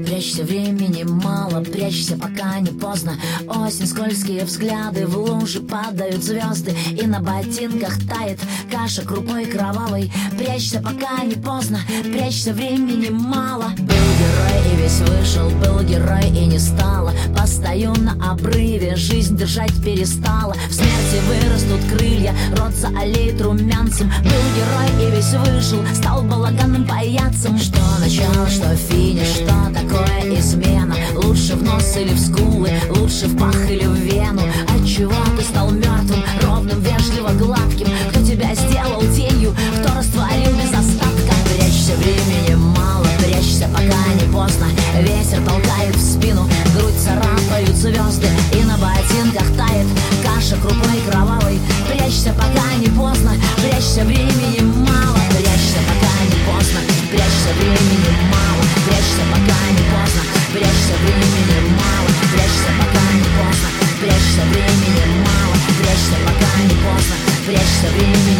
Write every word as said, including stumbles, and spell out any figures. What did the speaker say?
Прячься, времени мало, прячься, пока не поздно. Осень, скользкие взгляды, в лужи падают звезды, и на ботинках тает каша крупой кровавой. Прячься, пока не поздно, прячься, времени мало. Был герой и весь вышел, был герой и не стало. Постою на обрыве, жизнь держать перестала. В смерти вырастут крылья, рот заолеет румянцем. Был герой и весь вышел, стал балаганным паяцем. Что начало, что финиш, что такое измена? Лучше в нос или в скулы, лучше в пах или в вену? Отчего ты стал мертвым, ровным, вежливо гладким? Кто тебя сделал тенью, кто растворил без остатка? Прячься, времени мало, прячься, пока не поздно. Ветер толкает в спину, грудь царапают звезды, и на ботинках тает каша крупой кровавой. Прячься, пока не поздно, прячься, времени мало. Прячься, пока не поздно, прячься, времени мало. Прячься, пока не поздно, прячься, времени мало. Прячься, пока не поздно, прячься, времени мало. Прячься, пока не поздно, прячься, времени